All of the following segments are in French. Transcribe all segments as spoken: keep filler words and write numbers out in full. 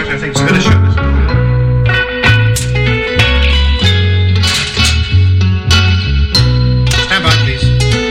fact, I think it's going to show. Stand by, please.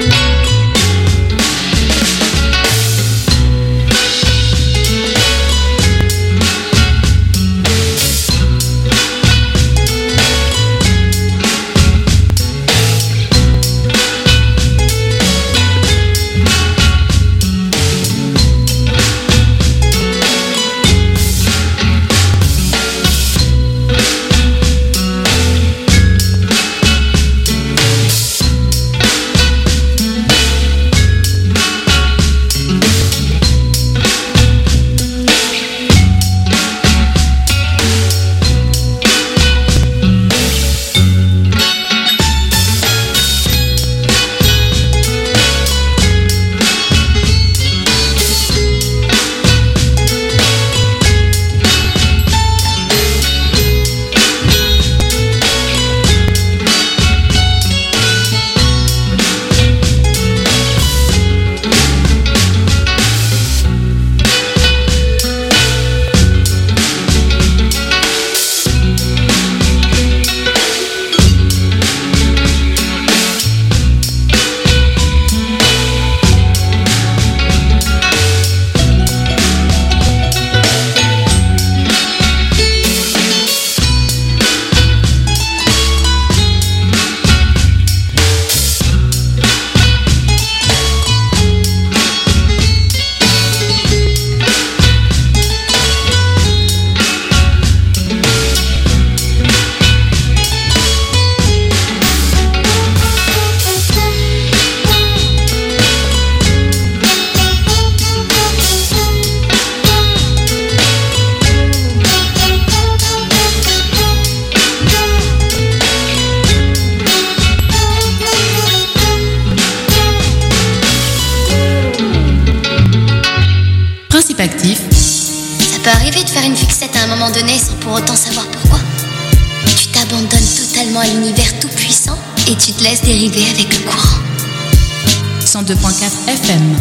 Actif. Ça peut arriver de faire une fixette à un moment donné sans pour autant savoir pourquoi. Tu t'abandonnes totalement à l'univers tout puissant et tu te laisses dériver avec le courant. cent deux virgule quatre F M.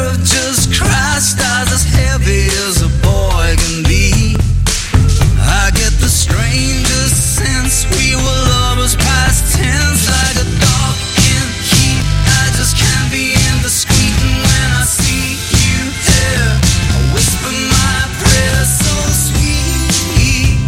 love just crashed as as heavy as a boy can be. I get the strangest sense we were lovers past tense, like a dog in heat. I just can't be indiscreet, and when I see you there, I whisper my prayers so sweet.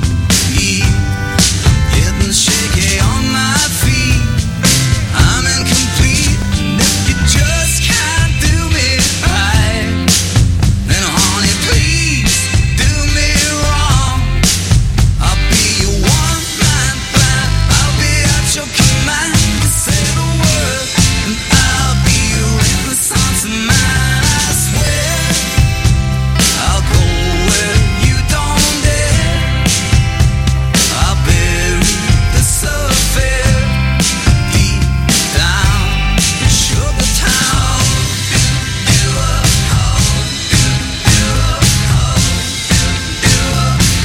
Getting shaky on my feet, I'm incomplete, and if you just can't do me right, then honey, please do me wrong. I'll be your one-man band, I'll be at your command. You say the word, and I'll be your Renaissance man. I swear, I'll go where you don't dare. I'll bury the surface deep down in Sugar Town. Do a hole, do a hole, do a.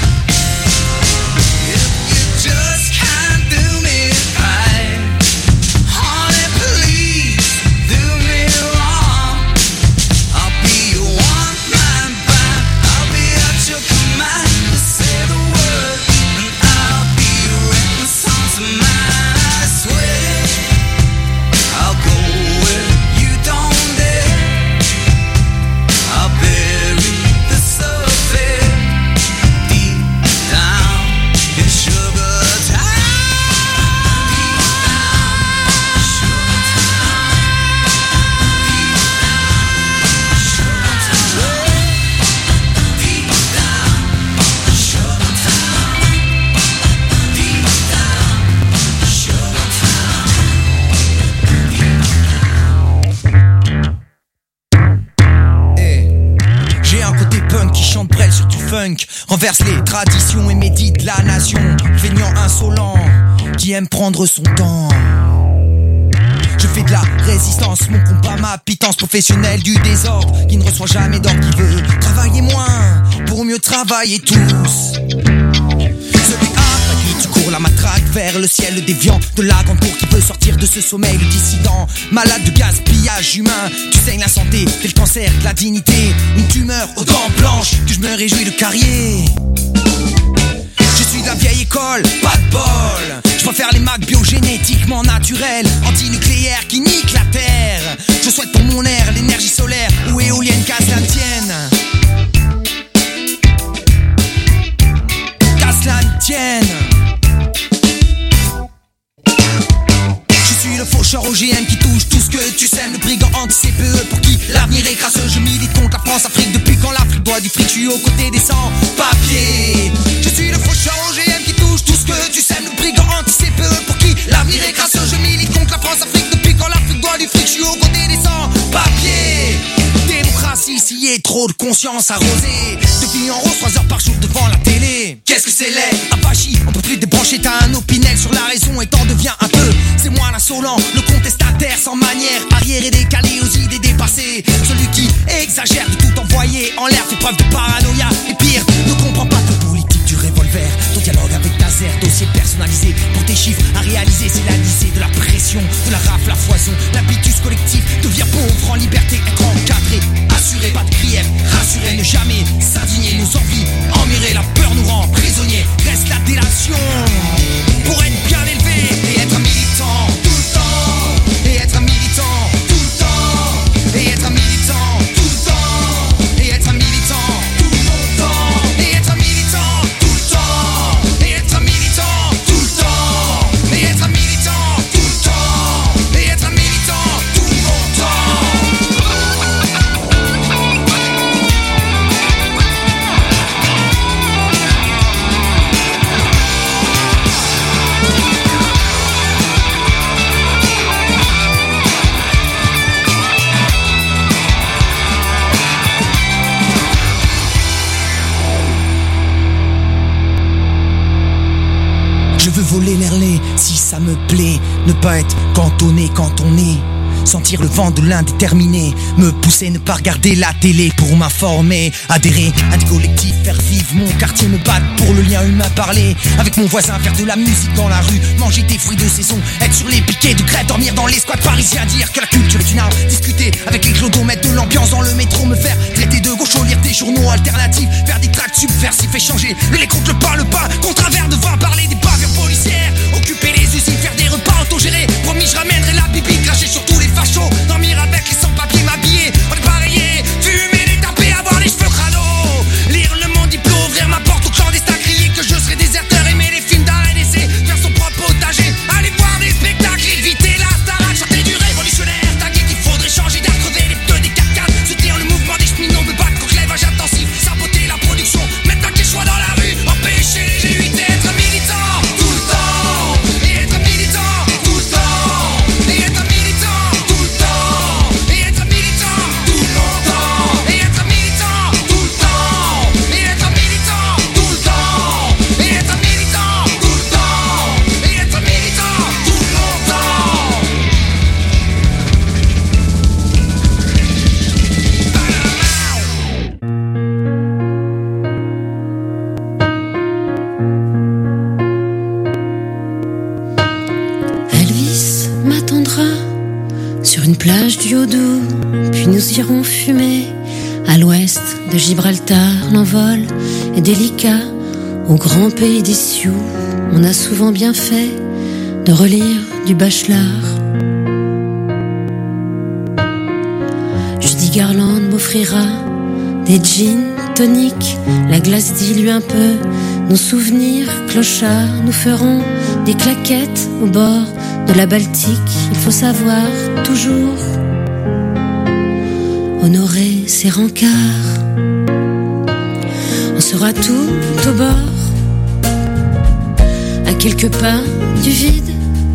If you just can't do me right, honey, please do me wrong. I'll be your one-man band, I'll be at your command. You say the word, and I'll be your Renaissance man. I swear, I'll go where you don't dare. I'll bury the surface deep down in Sugar Town. Deep down, Sugar Town. Deep down, Sugar Town. Deep down, Sugar Town. Eh, j'ai un côté punk qui chante brel sur du funk, renverse les traditions et médite la nation. Feignant insolent, qui aime prendre son temps. Je fais de la résistance, mon combat, ma pitance, professionnel du désordre, qui ne reçoit jamais d'ordre, qui veut travailler moins, pour mieux travailler tous. Celui à qui tu cours la matraque vers le ciel, le déviant de la grande cour qui veut sortir de ce sommeil, le dissident, malade de gaspillage humain. Tu saignes la santé, t'es le cancer de la dignité, une tumeur aux dents blanches que je me réjouis de carrier. Je suis de la vieille école, pas de bol. Je préfère les macs biogénétiquement naturels, antinucléaires qui niquent la terre. Je souhaite pour mon air l'énergie solaire ou éolienne qu'à cela ne tienne. Qu'à cela ne tienne. Je suis le faucheur O G M qui touche tout ce que tu sèmes, le brigand anti-C P E pour qui l'avenir est crasseux. Je milite contre la France-Afrique depuis quand l'Afrique doit du fric. Je suis aux côtés des sans-papiers. Je suis le faucheur O G M qui touche tout ce que tu sèmes, le brigand anti-C P E pour qui l'avenir est crasseux. Je milite contre la France-Afrique depuis quand l'Afrique doit du fric. Je suis aux côtés des sans-papiers. Démocratie, s'il y a trop de conscience arrosée. Depuis en rose, trois heures par jour devant la télé. Qu'est-ce que c'est laid? Apache, on peut plus débrancher, t'as un opinel sur la raison et t'en deviens un peu. C'est moi l'insolent, le contestataire sans manière, arrière et décalé aux idées dépassées. Celui qui exagère de tout envoyer en l'air, fait preuve de paranoïa. Et pire, ne comprend pas que politique du revolver. Ton dialogue avec ta zère, dossier personnalisé. Pour tes chiffres à réaliser, c'est la lysée de la pression, de la rafle, la foison. L'habitus collectif devient pauvre en liberté, être encadré, assuré, pas de grief, rassuré, ne jamais s'indigner. Nos envies emmirées, la peur nous rend prisonniers. Reste la délation pour être bien élevé et être militant tout le temps. Et être militant tout le temps. Et être militant tout le temps. Et être militant tout le temps. Et être militant tout le temps. Et être militant tout le temps. Et être militant tout le temps. Et être militant tout longtemps. Je veux voler merler si ça me plaît, ne pas être cantonné quand on est sentir le vent de l'indéterminé, me pousser ne pas regarder la télé pour m'informer, adhérer à des collectifs, faire vivre mon quartier, me battre pour le lien humain, parler avec mon voisin, faire de la musique dans la rue, manger des fruits de saison, être sur les piquets de grève, dormir dans les squats parisiens, dire que la culture est une arme, discuter avec les clodos, mettre de l'ambiance dans le métro, me faire traiter de gaucho, lire des journaux alternatifs, faire des tracts subversifs, échanger le lait contre le pain, le pain contre un verre de vin, parler des bavures policières, occuper les usines, faire des repas autogérés, promis je ramènerai la bibi, cracher sur tous les fachos, dormir avec les sans-papiers, m'habiller, on est pareillés, fumer, les taper, avoir les cheveux crado, lire le monde diplôme, ouvrir ma porte au clandestin, crier que je serai déserteur, aimer les films d'art et d'essai, faire son propre potager, aller voir des spectacles, éviter la starade, chanter du révolutionnaire, taguer qu'il faudrait changer d'air, crever les pneus des quatre-quatre, soutenir le mouvement des cheminots, me battre contre l'élevage intensif, saboter la production, mettre un quechua dans la rue, empêcher les G huit d'être militant, tout le temps, et être militant, tout le temps, et être militant, tout le temps, et être militant, tout longtemps, et être militant, tout le temps, et être militant, tout le temps, et être militant, tout le temps, et être militant, tout longtemps. Elvis m'attendra sur une plage du Haut-Doubs, puis nous irons fumer. À l'ouest de Gibraltar, l'envol est délicat. Au grand pays des Sioux, on a souvent bien fait de relire du Bachelard. Judy Garland m'offrira des gin toniques, la glace dilue un peu nos souvenirs clochards. Nous ferons des claquettes au bord de la Baltique. Il faut savoir toujours honorer ses rencarts. On sera tout au bord, à quelques pas du vide,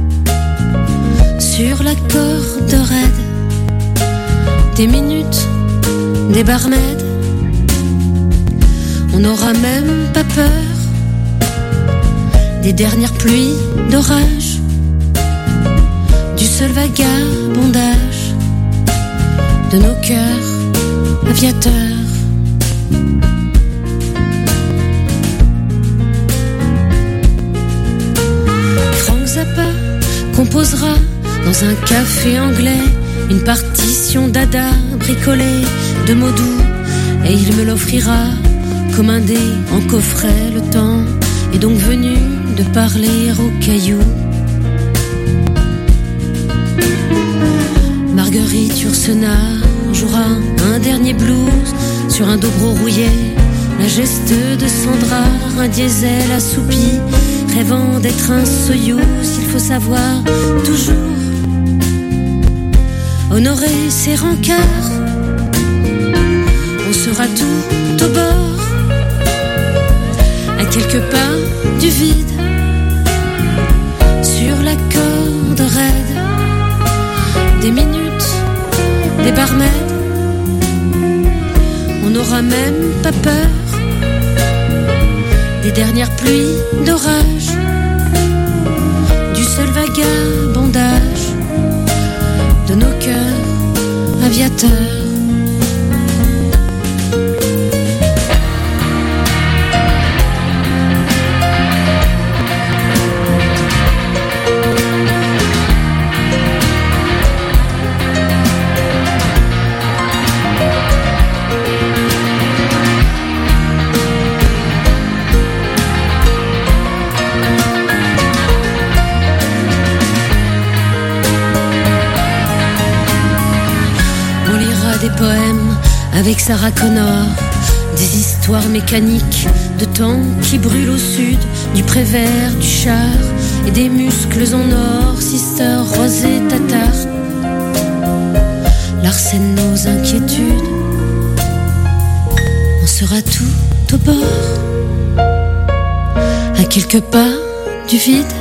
sur la corde raide, des minutes, des barmaids. On n'aura même pas peur des dernières pluies d'orage, du seul vagabondage de nos cœurs aviateurs. Frank Zappa composera dans un café anglais une partition d'Ada bricolée de mots doux, et il me l'offrira commandé en coffret. Le temps est donc venu de parler aux cailloux. Marguerite Yourcenar jouera un dernier blues sur un dobro rouillé. La geste de Sandra, un diesel assoupi, rêvant d'être un Soyouz. Il faut savoir toujours honorer ses rencarts. On sera tout au bord, à quelques pas du vide, sur la corde raide, des minutes, des barmaids. On n'aura même pas peur des dernières pluies d'orage, du seul vagabondage de nos cœurs aviateurs. Des poèmes avec Sarah Connor, des histoires mécaniques de temps qui brûlent au sud, du Prévert, du char et des muscles en or. Sister, rosée, tatar, Larsen, nos inquiétudes. On sera tout au bord, à quelques pas du vide,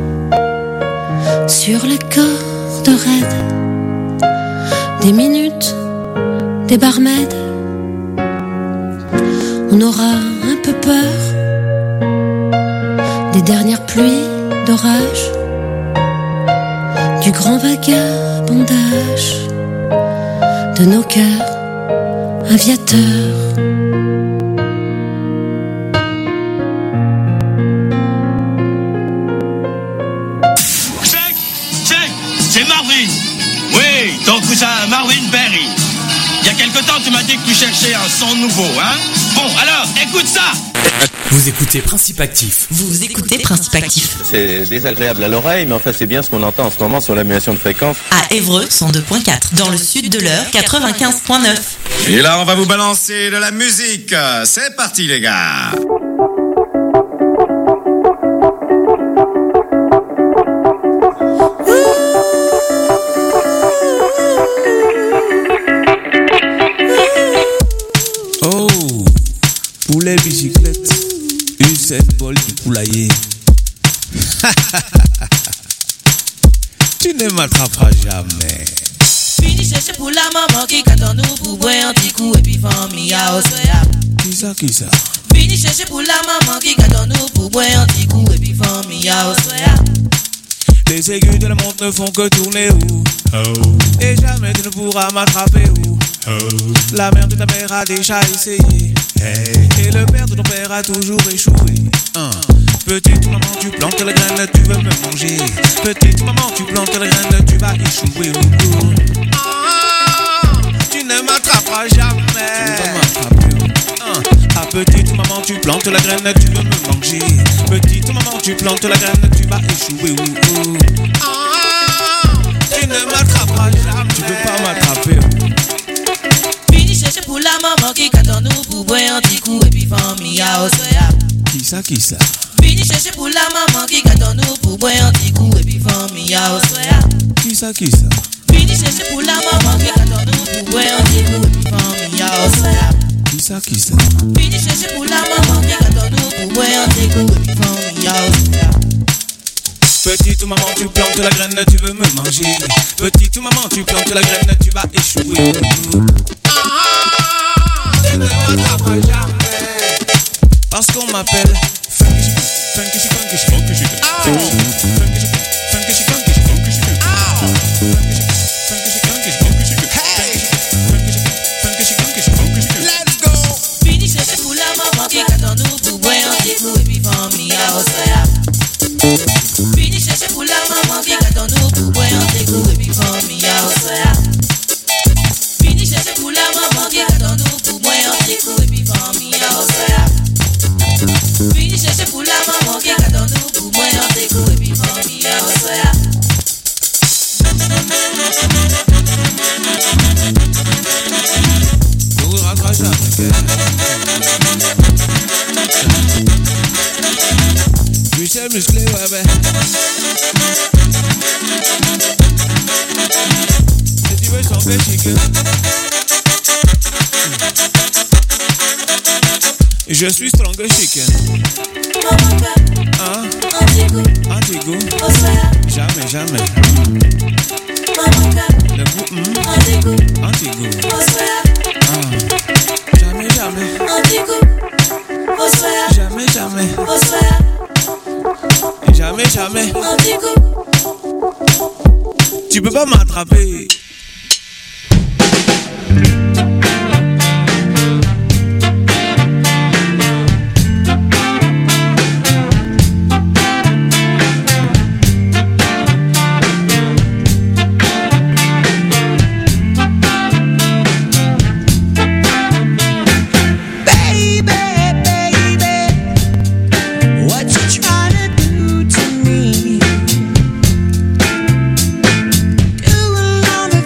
sur la corde raide, des minutes, des barmaids. On aura un peu peur des dernières pluies d'orage, du grand vagabondage bandage de nos cœurs aviateurs. Check, check, c'est Marvin. Oui, ton cousin Marvin Berry. Il y a quelque temps, tu m'as dit que tu cherchais un son nouveau, hein? Bon, alors, écoute ça! Vous écoutez Principe Actif. Vous écoutez Principe Actif. C'est désagréable à l'oreille, mais enfin c'est bien ce qu'on entend en ce moment sur l'annulation de fréquence. À Évreux, cent deux virgule quatre. Dans le sud de l'Eure, quatre-vingt-quinze virgule neuf. Et là, on va vous balancer de la musique. C'est parti, les gars. Oh, poulet bicyclette, Usain Bolt du poulailler. Tu ne m'attraperas jamais. Fini chercher pour la maman qui attend nous pour boire un petit coup et puis famille à Oswea. Qui ça, qui ça? Fini chercher pour la maman qui attend nous pour boire un petit coup et puis famille à Oswea. Les aiguilles de la montre ne font que tourner où? Oh. Et jamais tu ne pourras m'attraper où? Oh. La mère de ta mère a déjà essayé. Hey. Et le père de ton père a toujours échoué. uh. Petite maman, tu plantes la graine, tu veux me manger. Petite maman, tu plantes la graine, tu vas échouer. Oh. Ah, tu ne m'attraperas jamais. Tu vas m'attraper. uh. Ah, petite maman, tu plantes la graine, tu veux me manger. Petite maman, tu plantes la graine, tu vas échouer. Oh. Ah, tu ne m'attraperas jamais. Tu peux pas m'attraper. Fini chercher pour la maman qui attend nous pour boire un petit coup et puis famille à Oswea. Qui ça, qui ça? Fini chercher pour la maman qui attend nous pour boire un petit coup et puis famille à Oswea. Qui ça, qui ça? Fini chercher pour la maman qui attend nous pour boire un petit coup et puis famille à Oswea. Qui ça, qui ça? Fini chercher pour la maman qui attend nous pour boire un petit coup et puis famille à Oswea. Petite maman, tu plantes la graine, tu veux me manger. Petite maman, tu plantes la graine, tu vas échouer. Ah, tu ne m'attraperas jamais. Parce qu'on m'appelle Funky Chicken, Funky Chicken, Funky Chicken, Funky Chicken, Funky Chicken, Funky Chicken, Funky Chicken, Funky Chicken, Funky Chicken, Funky Chicken, Funky Chicken, Funky Chicken, Funky Chicken, Funky Chicken. Let's go. Fini chercher pour la maman qui attend nous pour boire un petit coup et puis famille à Oswea. Fini chercher pour la maman qui attend nous pour boire un petit coup et puis famille à Oswea. Fini chercher pour la maman qui attend nous pour boire un petit coup et puis famille à Oswea. Fini chercher pour la maman qui attend nous pour boire un petit coup et puis famille à Oswea. Ne vous rattrapera jamais. Tu sais musclé, ouais, ben. Si tu veux changer chicken. Je suis stronger chicken. Hein? Antigo. Jamais, jamais. Le goût, hum. Antigo. Ah. Jamais, jamais. Jamais, jamais. Jamais, jamais. Tu peux pas m'attraper. Do along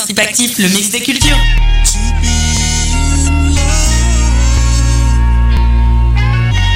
Principe Actif, le mix des cultures.